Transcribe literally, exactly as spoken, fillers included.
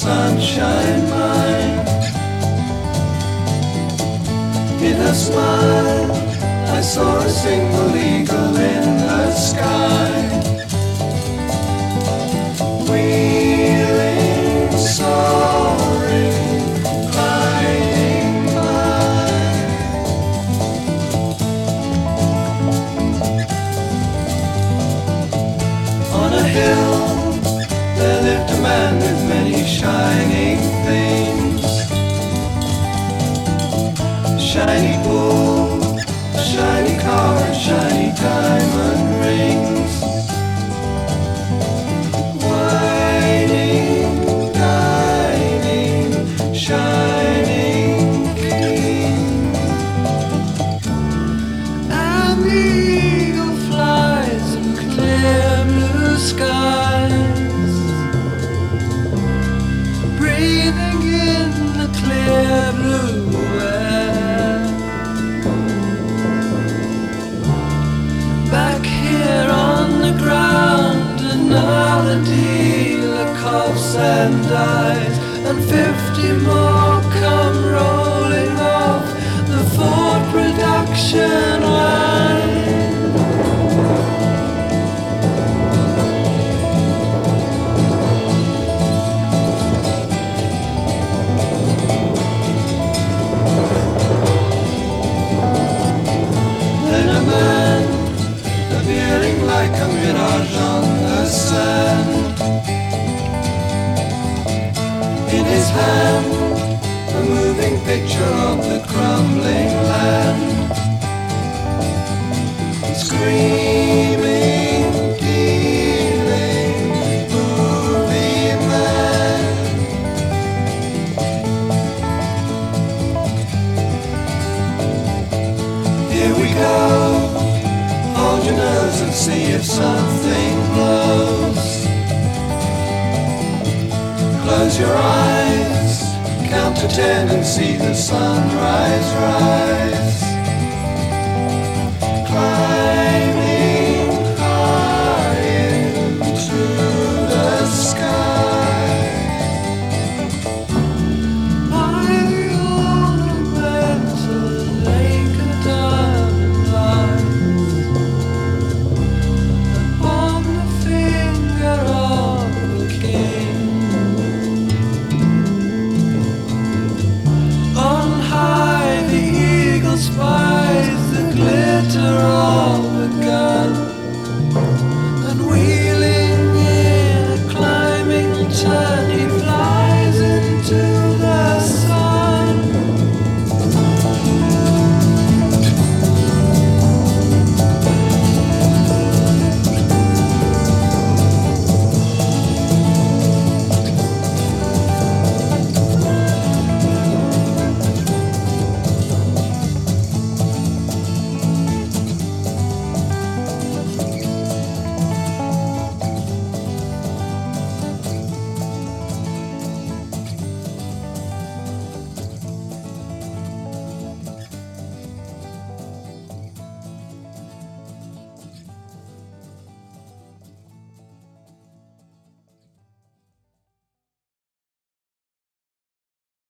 sunshine mine. In a smile, I saw a single eagle in the sky, wheeling, soaring, gliding by. On a hill, there lived a man with many shining things. Shiny pool, a shiny car, and shiny diamond rings. Whining, dining, shining king. And the eagle flies in clear blue skies, breathing in the clear blue air. Back here on the ground, another dealer coughs and dies, and fifty more come rolling off the Ford production line. Then a man, appearing like a mirage on the sand, in his hand, a moving picture of the crumbling land. Screaming, dealing, movie man. Here we go. Hold your nose and see if something blows. Close your eyes, count to ten and see the sunrise rise. Climbing high into the sky. By the ornamental lake of diamond lights, upon the finger of the king. On high the eagle spies the glitter